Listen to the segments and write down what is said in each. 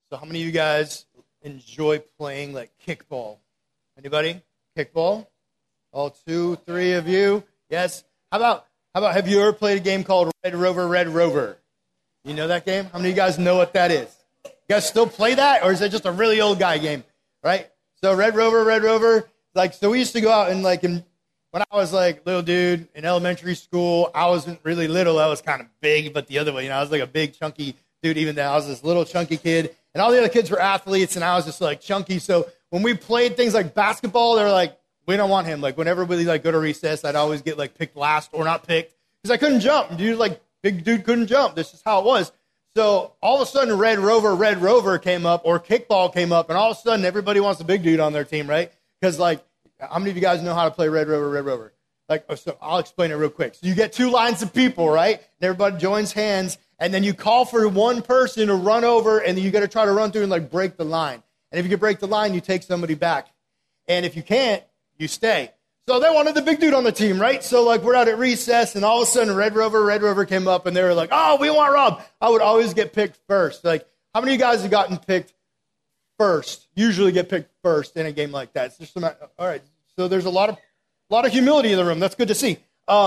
So how many of you guys enjoy playing like kickball? Anybody? Kickball? All 2, 3 of you? Yes. How about have you ever played a game called Red Rover, Red Rover? You know that game? How many of you guys know what that is? You guys still play that, or is it just a really old guy game? Right? So Red Rover, so we used to go out and when I was like little dude in elementary school, I wasn't really little, I was kind of big, but the other way, I was like a big chunky dude even then. I was this little chunky kid, and all the other kids were athletes, and I was just like chunky. So when we played things like basketball, they were like, we don't want him. Like whenever we go to recess, I'd always get picked last or not picked because I couldn't jump. Big dude couldn't jump. This is how it was. So all of a sudden, Red Rover came up, or kickball came up, and all of a sudden, everybody wants a big dude on their team, right? Because, how many of you guys know how to play Red Rover? So I'll explain it real quick. So you get 2 lines of people, right? And everybody joins hands, and then you call for one person to run over, and then you got to try to run through and, break the line. And if you can break the line, you take somebody back. And if you can't, you stay. So they wanted the big dude on the team, right? So, we're out at recess, and all of a sudden, Red Rover came up, and they were like, oh, we want Rob. I would always get picked first. How many of you guys have gotten picked first? Usually get picked first in a game like that. It's just all right. So there's a lot of humility in the room. That's good to see.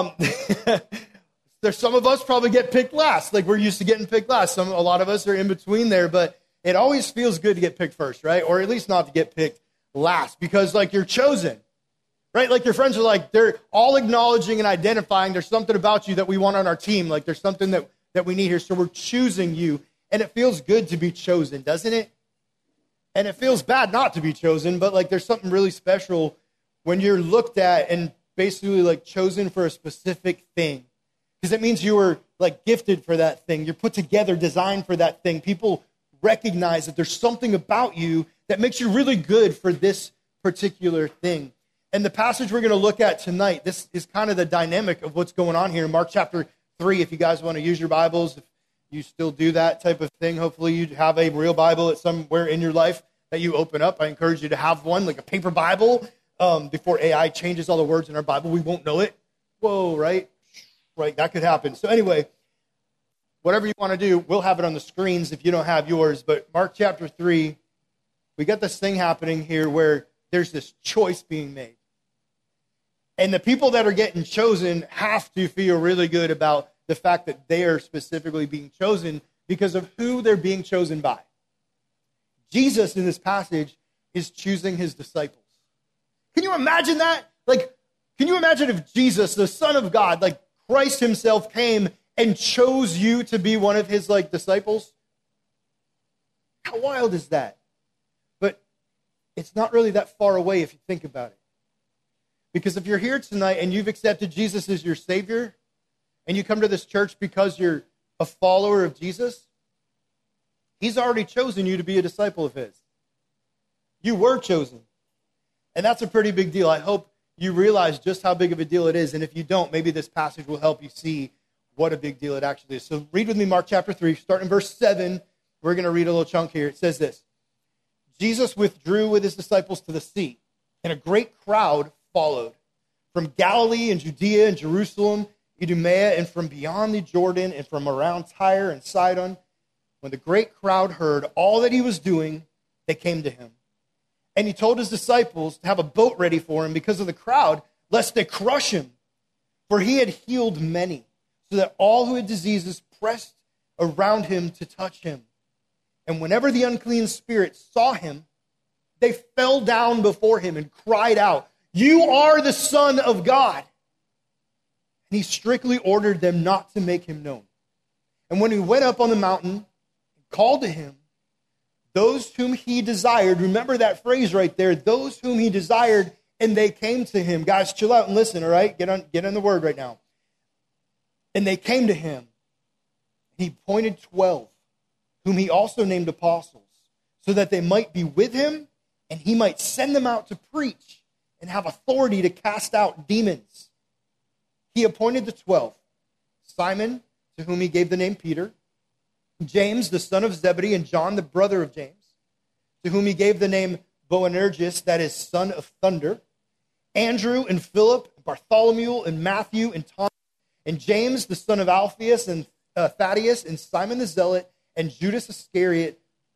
There's some of us probably get picked last. We're used to getting picked last. A lot of us are in between there, but it always feels good to get picked first, right? Or at least not to get picked last because, you're chosen. Right? Your friends are they're all acknowledging and identifying there's something about you that we want on our team. There's something that we need here. So we're choosing you. And it feels good to be chosen, doesn't it? And it feels bad not to be chosen, but there's something really special when you're looked at and basically chosen for a specific thing. Because it means you were gifted for that thing. You're put together, designed for that thing. People recognize that there's something about you that makes you really good for this particular thing. And the passage we're going to look at tonight, this is kind of the dynamic of what's going on here in Mark chapter 3. If you guys want to use your Bibles, if you still do that type of thing, hopefully you have a real Bible at somewhere in your life that you open up. I encourage you to have one, a paper Bible. Before AI changes all the words in our Bible, we won't know it. Whoa, right? Right, that could happen. So anyway, whatever you want to do, we'll have it on the screens if you don't have yours. But Mark chapter 3, we got this thing happening here where there's this choice being made. And the people that are getting chosen have to feel really good about the fact that they are specifically being chosen because of who they're being chosen by. Jesus, in this passage, is choosing his disciples. Can you imagine that? Can you imagine if Jesus, the Son of God, Christ himself came and chose you to be one of his, disciples? How wild is that? But it's not really that far away if you think about it. Because if you're here tonight and you've accepted Jesus as your Savior, and you come to this church because you're a follower of Jesus, he's already chosen you to be a disciple of his. You were chosen. And that's a pretty big deal. I hope you realize just how big of a deal it is. And if you don't, maybe this passage will help you see what a big deal it actually is. So read with me Mark chapter 3, starting in verse 7. We're going to read a little chunk here. It says this: Jesus withdrew with his disciples to the sea, and a great crowd followed from Galilee and Judea and Jerusalem, Idumea, and from beyond the Jordan, and from around Tyre and Sidon. When the great crowd heard all that he was doing, they came to him. And he told his disciples to have a boat ready for him because of the crowd, lest they crush him. For he had healed many, so that all who had diseases pressed around him to touch him. And whenever the unclean spirits saw him, they fell down before him and cried out, "You are the Son of God." And he strictly ordered them not to make him known. And when he went up on the mountain and called to him those whom he desired, remember that phrase right there, those whom he desired, and they came to him. Guys, chill out and listen, all right? Get on the word right now. And they came to him. He appointed 12, whom he also named apostles, so that they might be with him, and he might send them out to preach and have authority to cast out demons. He appointed the 12, Simon, to whom he gave the name Peter, James, the son of Zebedee, and John, the brother of James, to whom he gave the name Boanerges, that is, son of thunder, Andrew and Philip, Bartholomew and Matthew and Thomas, and James, the son of Alphaeus, and Thaddeus, and Simon the Zealot, and Judas Iscariot,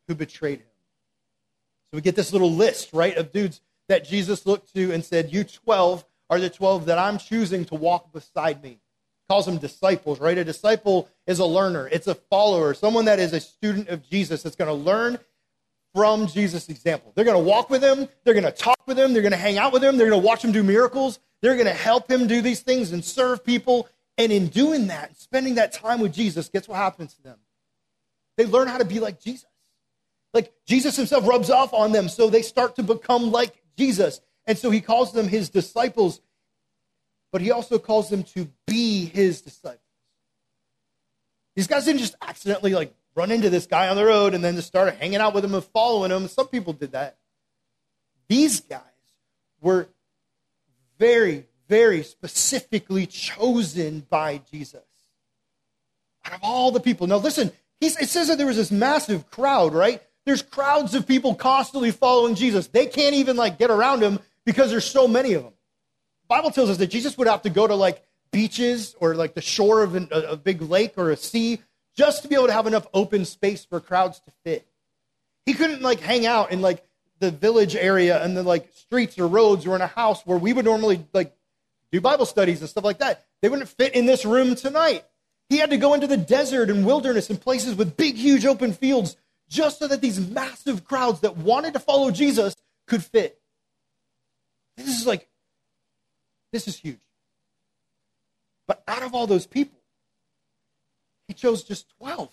who betrayed him. So we get this little list, right, of dudes that Jesus looked to and said, you 12 are the 12 that I'm choosing to walk beside me. Calls them disciples, right? A disciple is a learner. It's a follower, someone that is a student of Jesus that's going to learn from Jesus' example. They're going to walk with him. They're going to talk with him. They're going to hang out with him. They're going to watch him do miracles. They're going to help him do these things and serve people. And in doing that, spending that time with Jesus, guess what happens to them? They learn how to be like Jesus. Like Jesus himself rubs off on them, so they start to become like Jesus. And so he calls them his disciples, but he also calls them to be his disciples. These guys didn't just accidentally like run into this guy on the road and then just start hanging out with him and following him. Some people did that. These guys were very, very specifically chosen by Jesus. Out of all the people. Now listen, it says that there was this massive crowd, right? There's crowds of people constantly following Jesus. They can't even like get around him because there's so many of them. The Bible tells us that Jesus would have to go to like beaches or like the shore of a big lake or a sea just to be able to have enough open space for crowds to fit. He couldn't like hang out in like the village area and the like streets or roads or in a house where we would normally like do Bible studies and stuff like that. They wouldn't fit in this room tonight. He had to go into the desert and wilderness and places with big, huge open fields just so that these massive crowds that wanted to follow Jesus could fit. This is huge. But out of all those people, he chose just 12.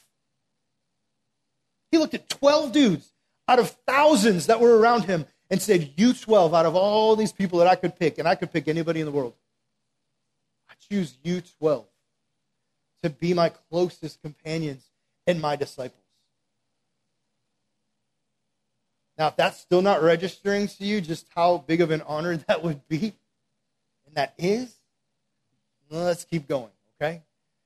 He looked at 12 dudes out of thousands that were around him and said, you 12 out of all these people that I could pick, and I could pick anybody in the world, I choose you 12 to be my closest companions and my disciples. Now, if that's still not registering to you just how big of an honor that would be, and that is, well, let's keep going, okay?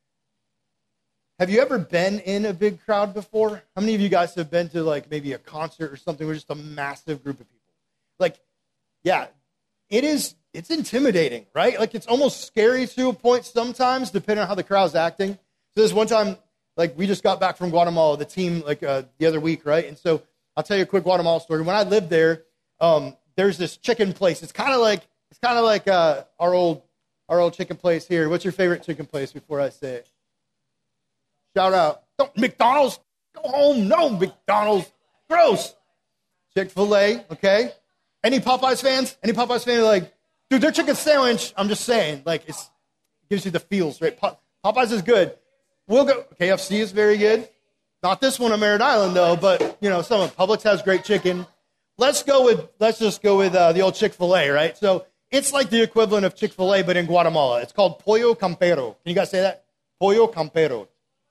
Have you ever been in a big crowd before? How many of you guys have been to like maybe a concert or something where just a massive group of people? Like, yeah, it's intimidating, right? Like it's almost scary to a point sometimes, depending on how the crowd's acting. So this one time, like we just got back from Guatemala, the team, like the other week, right? And so I'll tell you a quick Guatemala story. When I lived there, there's this chicken place. It's kind of like our old chicken place here. What's your favorite chicken place before I say it? Shout out. Don't McDonald's. Go home. No McDonald's. Gross. Chick-fil-A, okay? Any Popeyes fans? Any Popeyes fans are like, dude, their chicken sandwich, I'm just saying, like, it gives you the feels, right? Popeyes is good. We'll go. KFC is very good. Not this one on Merritt Island, though, but, you know, some of Publix has great chicken. Let's just go with the old Chick-fil-A, right? So it's like the equivalent of Chick-fil-A, but in Guatemala. It's called Pollo Campero. Can you guys say that? Pollo Campero.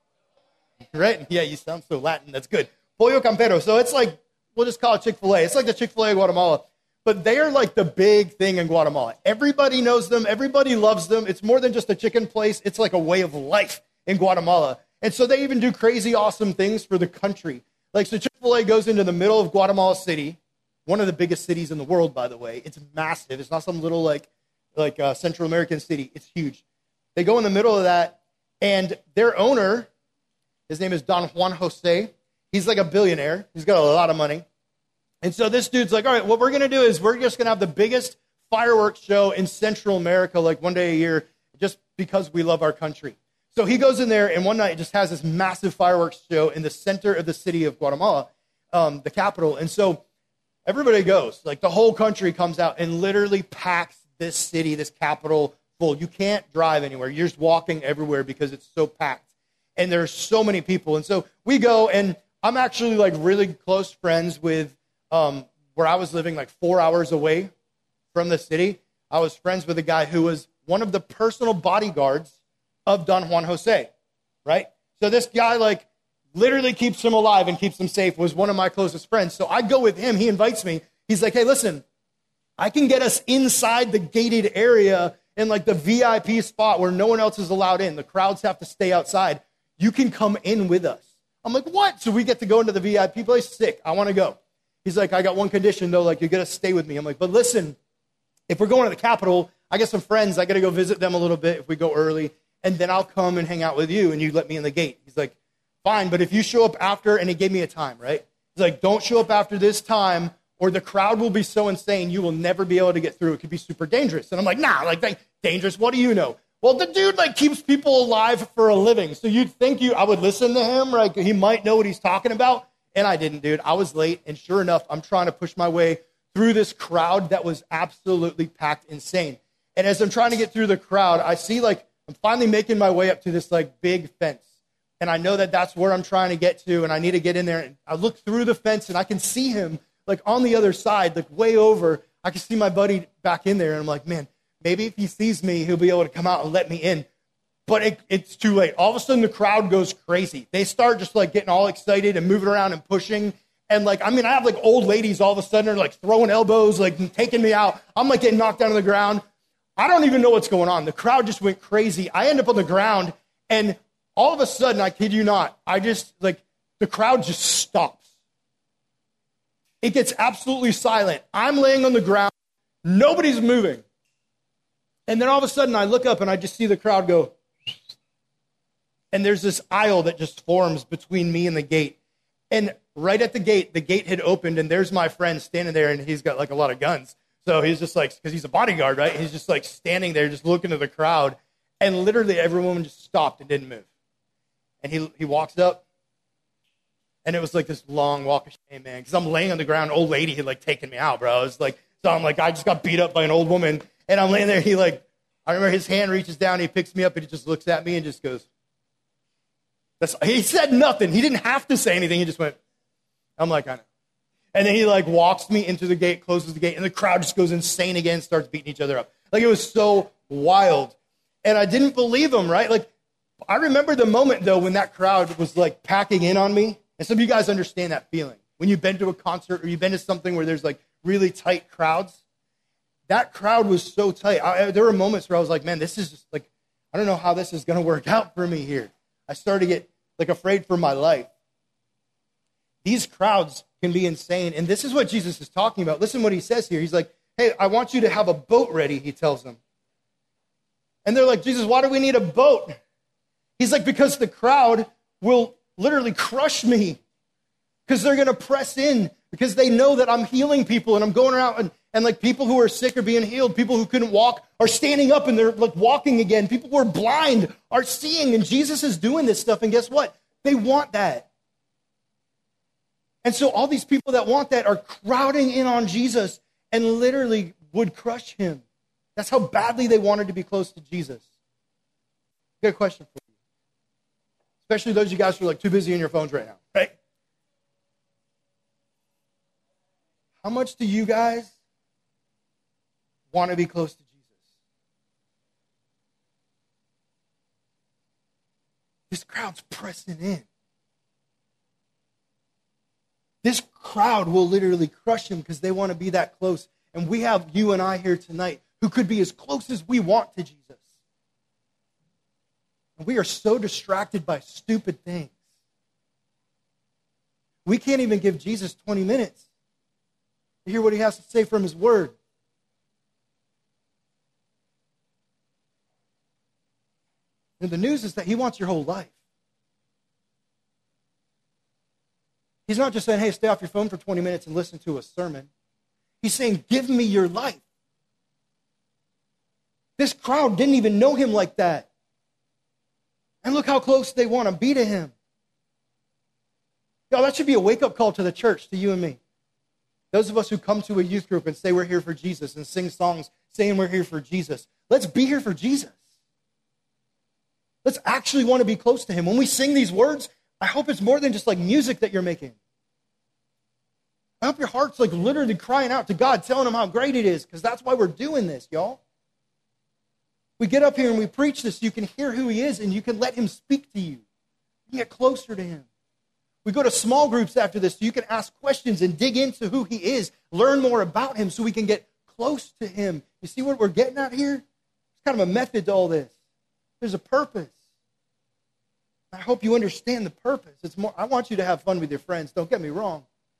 Right? Yeah, you sound so Latin. That's good. Pollo Campero. So it's like, we'll just call it Chick-fil-A. It's like the Chick-fil-A of Guatemala. But they are like the big thing in Guatemala. Everybody knows them. Everybody loves them. It's more than just a chicken place. It's like a way of life in Guatemala. And so they even do crazy, awesome things for the country. Like, so Chick-fil-A goes into the middle of Guatemala City, one of the biggest cities in the world, by the way. It's massive. It's not some little, like Central American city. It's huge. They go in the middle of that, and their owner, his name is Don Juan Jose. He's like a billionaire. He's got a lot of money. And so this dude's like, all right, what we're going to do is we're just going to have the biggest fireworks show in Central America, like one day a year, just because we love our country. So he goes in there, and one night just has this massive fireworks show in the center of the city of Guatemala, the capital. And so everybody goes. Like, the whole country comes out and literally packs this city, this capital, full. You can't drive anywhere. You're just walking everywhere because it's so packed. And there's so many people. And so we go, and I'm actually, like, really close friends with where I was living, like, 4 hours away from the city. I was friends with a guy who was one of the personal bodyguards of Don Juan Jose, right? So this guy, like, literally keeps him alive and keeps him safe, was one of my closest friends. So I go with him. He invites me. He's like, hey, listen, I can get us inside the gated area in, like, the VIP spot where no one else is allowed in. The crowds have to stay outside. You can come in with us. I'm like, what? So we get to go into the VIP place? Sick. I want to go. He's like, I got one condition, though. Like, you got to stay with me. I'm like, but listen, if we're going to the Capitol, I got some friends. I got to go visit them a little bit if we go early. And then I'll come and hang out with you, and you let me in the gate. He's like, fine, but if you show up after, and he gave me a time, right? He's like, don't show up after this time or the crowd will be so insane you will never be able to get through. It could be super dangerous. And I'm like, nah, like dangerous, what do you know? Well, the dude like keeps people alive for a living. So you'd think I would listen to him, right? He might know what he's talking about. And I didn't, dude. I was late. And sure enough, I'm trying to push my way through this crowd that was absolutely packed insane. And as I'm trying to get through the crowd, I see like I'm finally making my way up to this like big fence. And I know that that's where I'm trying to get to. And I need to get in there. And I look through the fence and I can see him like on the other side, like way over. I can see my buddy back in there. And I'm like, man, maybe if he sees me, he'll be able to come out and let me in. But it's too late. All of a sudden, the crowd goes crazy. They start just like getting all excited and moving around and pushing. And like, I have like old ladies all of a sudden are like throwing elbows, like taking me out. I'm like getting knocked down to the ground. I don't even know what's going on. The crowd just went crazy. I end up on the ground and all of a sudden, I kid you not, the crowd just stops. It gets absolutely silent. I'm laying on the ground. Nobody's moving. And then all of a sudden, I look up and I just see the crowd go. And there's this aisle that just forms between me and the gate. And right at the gate had opened, and there's my friend standing there, and he's got like a lot of guns. So he's just like, because he's a bodyguard, right? He's just like standing there, just looking at the crowd. And literally everyone just stopped and didn't move. And he walks up, and it was like this long walk of shame, man. Because I'm laying on the ground, old lady had like taken me out, bro. It's like, so I'm like, I just got beat up by an old woman. And I'm laying there, I remember his hand reaches down, he picks me up, and he just looks at me and just goes, he said nothing. He didn't have to say anything. He just went, I'm like, I know. And then he like walks me into the gate, closes the gate, and the crowd just goes insane again, starts beating each other up. Like it was so wild. And I didn't believe him, right? Like I remember the moment though when that crowd was like packing in on me. And some of you guys understand that feeling. When you've been to a concert or you've been to something where there's like really tight crowds. That crowd was so tight. There were moments where I was like, man, this is just like, I don't know how this is going to work out for me here. I started to get like afraid for my life. These crowds can be insane. And this is what Jesus is talking about. Listen what he says here. He's like, hey, I want you to have a boat ready, he tells them. And they're like, Jesus, why do we need a boat? He's like, because the crowd will literally crush me. Because they're going to press in. Because they know that I'm healing people and I'm going around and like people who are sick are being healed. People who couldn't walk are standing up and they're like walking again. People who are blind are seeing. And Jesus is doing this stuff. And guess what? They want that. And so all these people that want that are crowding in on Jesus and literally would crush him. That's how badly they wanted to be close to Jesus. I got a question for you. Especially those of you guys who are like too busy on your phones right now, right? How much do you guys want to be close to Jesus? This crowd's pressing in. This crowd will literally crush him because they want to be that close. And we have you and I here tonight who could be as close as we want to Jesus. And we are so distracted by stupid things. We can't even give Jesus 20 minutes to hear what he has to say from his word. And the news is that he wants your whole life. He's not just saying, hey, stay off your phone for 20 minutes and listen to a sermon. He's saying, give me your life. This crowd didn't even know him like that. And look how close they want to be to him. Y'all, that should be a wake-up call to the church, to you and me. Those of us who come to a youth group and say we're here for Jesus and sing songs saying we're here for Jesus. Let's be here for Jesus. Let's actually want to be close to him. When we sing these words, I hope it's more than just like music that you're making. I hope your heart's like literally crying out to God, telling him how great it is, because that's why we're doing this, y'all. We get up here and we preach this so you can hear who he is and you can let him speak to you. You can get closer to him. We go to small groups after this so you can ask questions and dig into who he is, learn more about him so we can get close to him. You see what we're getting at here? It's kind of a method to all this. There's a purpose. I hope you understand the purpose. It's more. I want you to have fun with your friends. Don't get me wrong.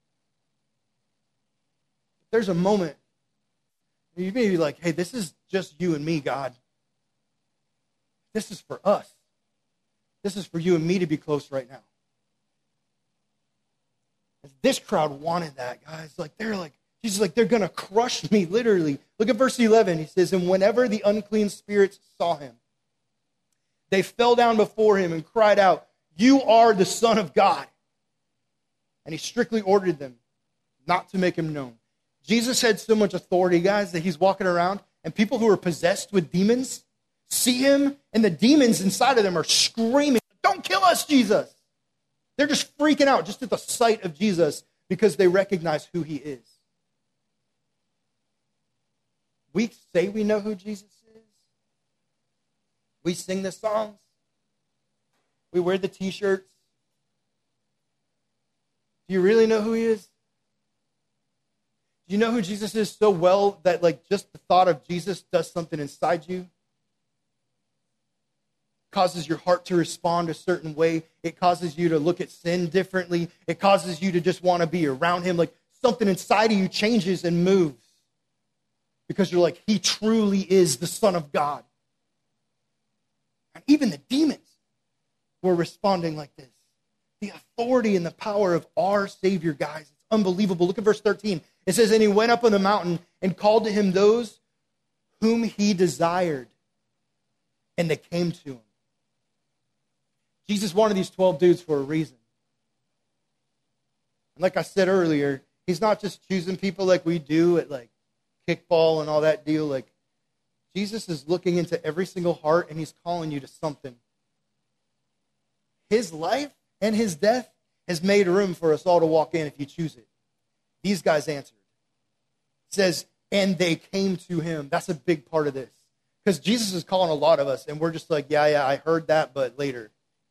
There's a moment you may be like, hey, this is just you and me, God. This is for us. This is for you and me to be close right now. This crowd wanted that, guys. Jesus is like, they're going to crush me, literally. Look at verse 11. He says, and whenever the unclean spirits saw him, they fell down before him and cried out, you are the Son of God. And he strictly ordered them not to make him known. Jesus had so much authority, guys, that he's walking around, and people who are possessed with demons see him, and the demons inside of them are screaming, don't kill us, Jesus. They're just freaking out just at the sight of Jesus because they recognize who he is. We say we know who Jesus is. We sing the songs. We wear the t-shirts. Do you really know who he is? Do you know who Jesus is so well that just the thought of Jesus does something inside you? Causes your heart to respond a certain way. It causes you to look at sin differently. It causes you to just want to be around him. Something inside of you changes and moves. Because you're like, he truly is the Son of God. And even the demons were responding like this. The authority and the power of our Savior, guys. It's unbelievable. Look at verse 13. It says, and he went up on the mountain and called to him those whom he desired. And they came to him. Jesus wanted these 12 dudes for a reason. And like I said earlier, he's not just choosing people like we do at kickball and all that deal. Jesus is looking into every single heart and he's calling you to something. His life and his death has made room for us all to walk in if you choose it. These guys answered. It says, and they came to him. That's a big part of this. Because Jesus is calling a lot of us and we're just like, yeah, I heard that, but later.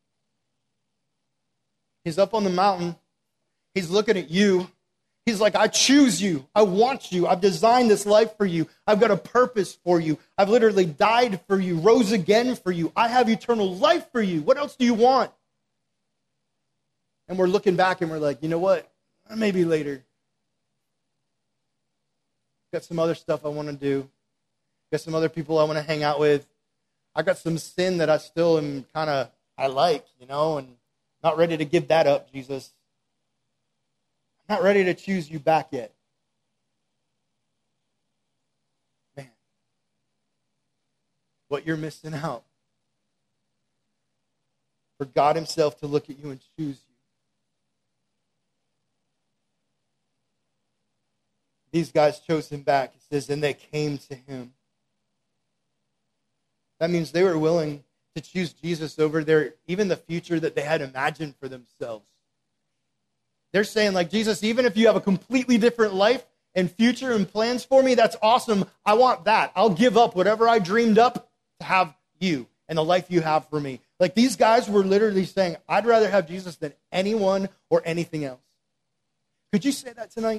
He's up on the mountain. He's looking at you. He's like, I choose you. I want you. I've designed this life for you. I've got a purpose for you. I've literally died for you, rose again for you. I have eternal life for you. What else do you want? And we're looking back and we're like, you know what? Maybe later. Got some other stuff I want to do. Got some other people I want to hang out with. I got some sin that I still am I like, and not ready to give that up, Jesus. Not ready to choose you back yet. Man, what you're missing out. For God himself to look at you and choose you. These guys chose him back. It says, and they came to him. That means they were willing to choose Jesus over even the future that they had imagined for themselves. They're saying, Jesus, even if you have a completely different life and future and plans for me, that's awesome. I want that. I'll give up whatever I dreamed up to have you and the life you have for me. These guys were literally saying, I'd rather have Jesus than anyone or anything else. Could you say that tonight?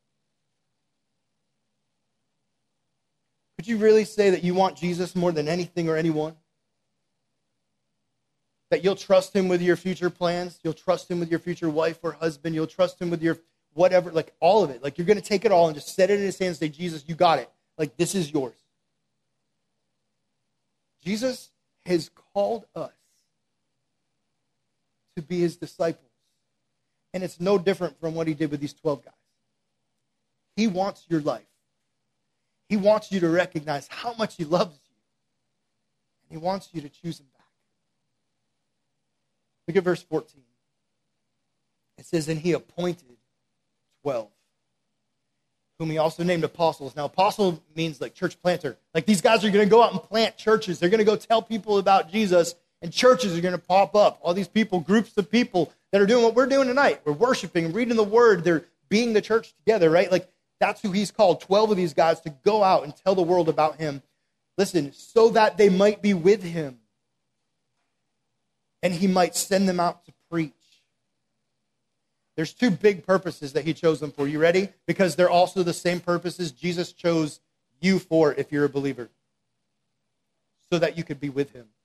Could you really say that you want Jesus more than anything or anyone? That you'll trust him with your future plans. You'll trust him with your future wife or husband. You'll trust him with your whatever, all of it. You're going to take it all and just set it in his hands and say, Jesus, you got it. This is yours. Jesus has called us to be his disciples. And it's no different from what he did with these 12 guys. He wants your life. He wants you to recognize how much he loves you. And he wants you to choose him back. Look at verse 14. It says, and he appointed 12, whom he also named apostles. Now, apostle means church planter. These guys are going to go out and plant churches. They're going to go tell people about Jesus, and churches are going to pop up. All these people, groups of people that are doing what we're doing tonight. We're worshiping, reading the word. They're being the church together, right? That's who he's called, 12 of these guys, to go out and tell the world about him. Listen, so that they might be with him. And he might send them out to preach. There's two big purposes that he chose them for. You ready? Because they're also the same purposes Jesus chose you for if you're a believer. So that you could be with him.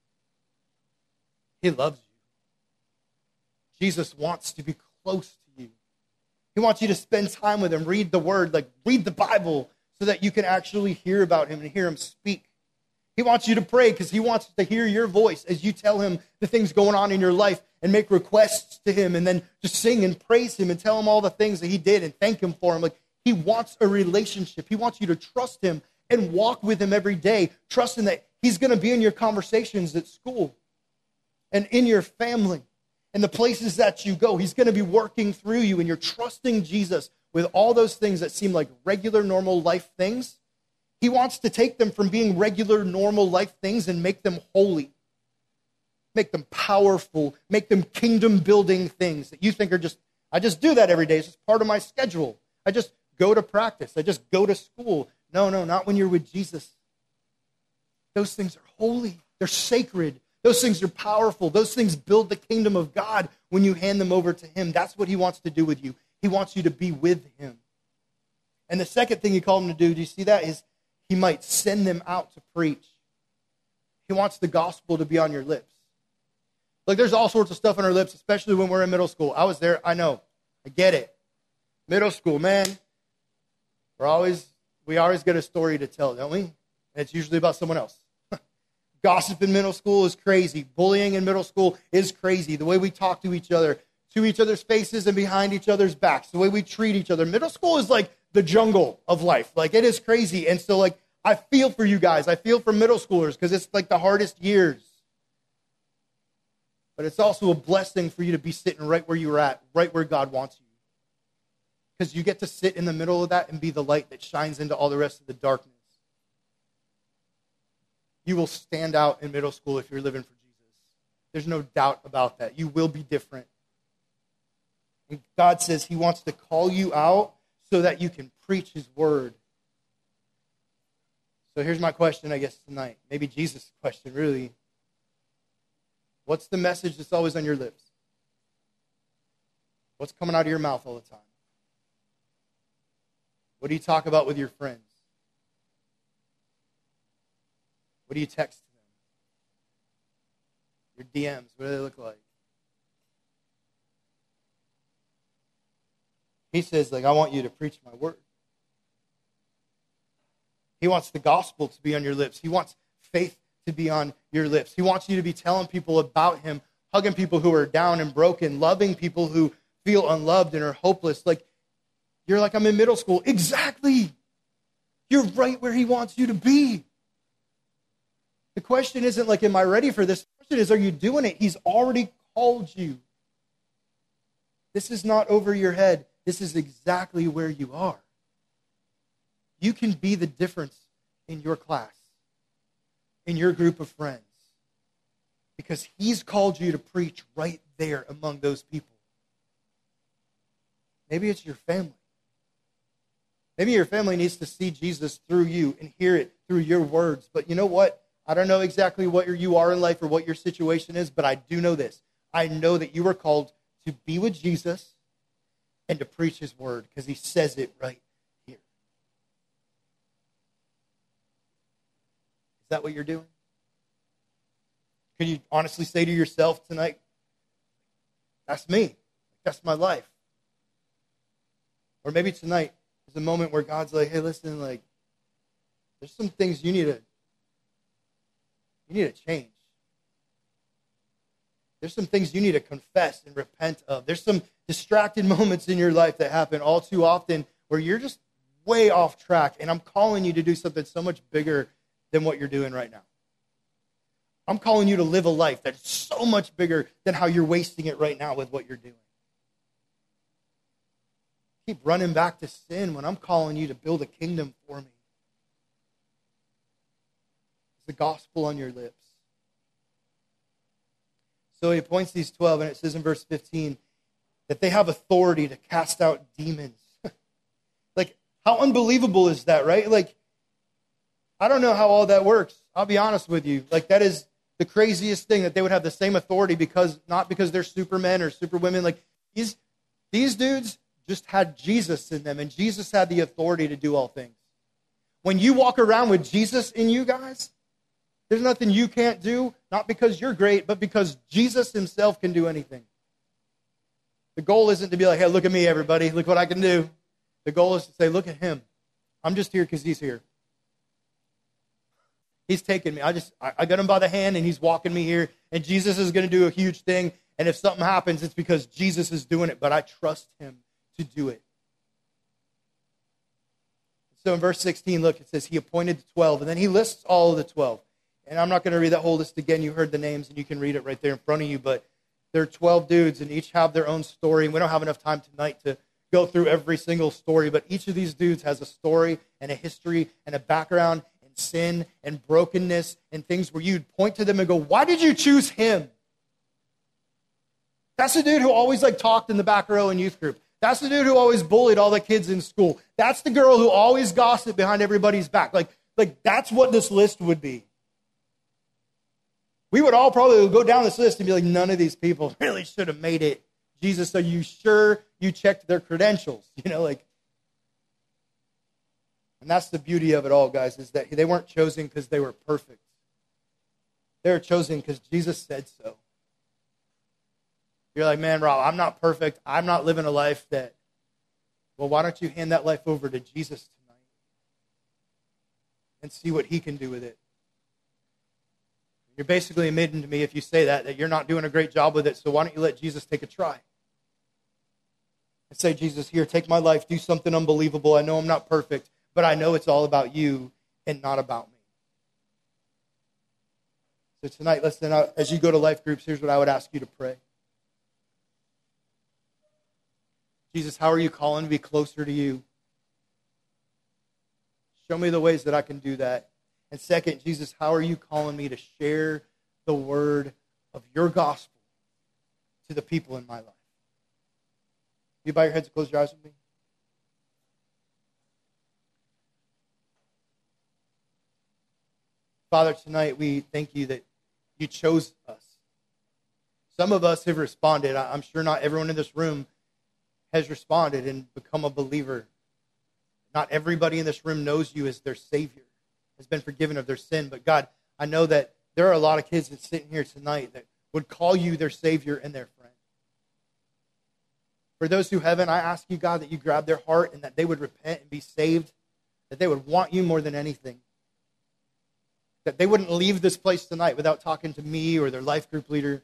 He loves you. Jesus wants to be close to you. He wants you to spend time with him, read the word, read the Bible, so that you can actually hear about him and hear him speak. He wants you to pray because he wants to hear your voice as you tell him the things going on in your life and make requests to him and then just sing and praise him and tell him all the things that he did and thank him for him. Like, he wants a relationship. He wants you to trust him and walk with him every day, trusting that he's going to be in your conversations at school and in your family and the places that you go. He's going to be working through you, and you're trusting Jesus with all those things that seem like regular, normal life things. He wants to take them from being regular, normal life things and make them holy, make them powerful, make them kingdom-building things that you think are just, I just do that every day. It's just part of my schedule. I just go to practice. I just go to school. No, not when you're with Jesus. Those things are holy. They're sacred. Those things are powerful. Those things build the kingdom of God when you hand them over to him. That's what he wants to do with you. He wants you to be with him. And the second thing he called him to do you see that, is he might send them out to preach. He wants the gospel to be on your lips. Like, there's all sorts of stuff on our lips, especially when we're in middle school. I was there. I know. I get it. Middle school, man. We always get a story to tell, don't we? And it's usually about someone else. Gossip in middle school is crazy. Bullying in middle school is crazy. The way we talk to each other's faces and behind each other's backs, the way we treat each other. Middle school is like the jungle of life. Like, it is crazy. And so, like, I feel for you guys. I feel for middle schoolers because it's like the hardest years. But it's also a blessing for you to be sitting right where you're at, right where God wants you. Because you get to sit in the middle of that and be the light that shines into all the rest of the darkness. You will stand out in middle school if you're living for Jesus. There's no doubt about that. You will be different. And God says he wants to call you out so that you can preach his word. So here's my question, I guess, tonight. Maybe Jesus' question, really. What's the message that's always on your lips? What's coming out of your mouth all the time? What do you talk about with your friends? What do you text them? Your DMs, what do they look like? He says, like, I want you to preach my word. He wants the gospel to be on your lips. He wants faith to be on your lips. He wants you to be telling people about him, hugging people who are down and broken, loving people who feel unloved and are hopeless. Like, you're like, I'm in middle school. Exactly. You're right where he wants you to be. The question isn't like, am I ready for this? The question is, are you doing it? He's already called you. This is not over your head. This is exactly where you are. You can be the difference in your class, in your group of friends, because he's called you to preach right there among those people. Maybe it's your family. Maybe your family needs to see Jesus through you and hear it through your words. But you know what? I don't know exactly what you are in life or what your situation is, but I do know this. I know that you are called to be with Jesus and to preach his word, because he says it right here. Is that what you're doing? Can you honestly say to yourself tonight, that's me. That's my life. Or maybe tonight is a moment where God's like, hey, listen, like, there's some things you need to change. There's some things you need to confess and repent of. There's some distracted moments in your life that happen all too often where you're just way off track, and I'm calling you to do something so much bigger than what you're doing right now. I'm calling you to live a life that's so much bigger than how you're wasting it right now with what you're doing. Keep running back to sin when I'm calling you to build a kingdom for me. It's the gospel on your lips. So he appoints these 12, and it says in verse 15 that they have authority to cast out demons. Like, how unbelievable is that, right? Like, I don't know how all that works. I'll be honest with you. Like, that is the craziest thing, that they would have the same authority, because not because they're supermen or superwomen. Like, these dudes just had Jesus in them, and Jesus had the authority to do all things. When you walk around with Jesus in you guys, there's nothing you can't do, not because you're great, but because Jesus himself can do anything. The goal isn't to be like, hey, look at me, everybody. Look what I can do. The goal is to say, look at him. I'm just here because he's here. He's taking me. I got him by the hand, and he's walking me here, and Jesus is going to do a huge thing. And if something happens, it's because Jesus is doing it, but I trust him to do it. So in verse 16, look, it says he appointed the 12, and then he lists all of the 12. And I'm not going to read that whole list again. You heard the names, and you can read it right there in front of you. But there are 12 dudes, and each have their own story. And we don't have enough time tonight to go through every single story. But each of these dudes has a story and a history and a background and sin and brokenness and things where you'd point to them and go, why did you choose him? That's the dude who always talked in the back row in youth group. That's the dude who always bullied all the kids in school. That's the girl who always gossiped behind everybody's back. Like that's what this list would be. We would all probably go down this list and be like, none of these people really should have made it. Jesus, are you sure you checked their credentials? And that's the beauty of it all, guys, is that they weren't chosen because they were perfect. They were chosen because Jesus said so. You're like, man, Rob, I'm not perfect. I'm not living a life that, well, why don't you hand that life over to Jesus tonight and see what he can do with it? You're basically admitting to me, if you say that you're not doing a great job with it, so why don't you let Jesus take a try? And say, Jesus, here, take my life, do something unbelievable. I know I'm not perfect, but I know it's all about you and not about me. So tonight, listen, as you go to life groups, here's what I would ask you to pray. Jesus, how are you calling to be closer to you? Show me the ways that I can do that. And second, Jesus, how are you calling me to share the word of your gospel to the people in my life? You bow your heads and close your eyes with me. Father, tonight we thank you that you chose us. Some of us have responded. I'm sure not everyone in this room has responded and become a believer. Not everybody in this room knows you as their Savior, has been forgiven of their sin. But God, I know that there are a lot of kids that sitting here tonight that would call you their Savior and their friend. For those who haven't, I ask you, God, that you grab their heart and that they would repent and be saved, that they would want you more than anything, that they wouldn't leave this place tonight without talking to me or their life group leader.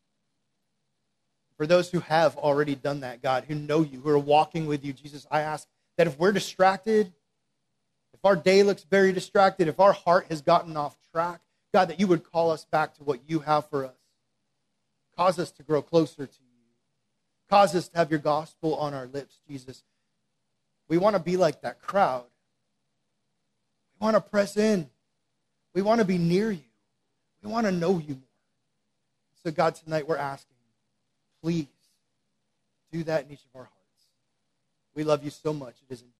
For those who have already done that, God, who know you, who are walking with you, Jesus, I ask that if we're distracted, if our day looks very distracted, if our heart has gotten off track, God, that you would call us back to what you have for us. Cause us to grow closer to you. Cause us to have your gospel on our lips, Jesus. We want to be like that crowd. We want to press in. We want to be near you. We want to know you more. So God, tonight we're asking, please do that in each of our hearts. We love you so much. It is in